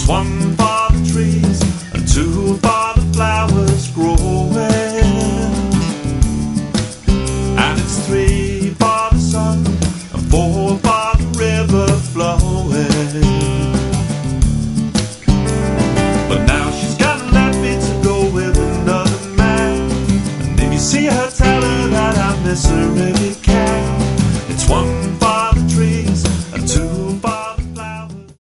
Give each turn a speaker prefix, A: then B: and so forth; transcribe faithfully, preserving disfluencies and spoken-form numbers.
A: It's one for the trees and two for the flowers growing, and it's three for the sun and four for the river flowing. But now she's gotta let me to go with another man, and if you see her, tell her that I miss her every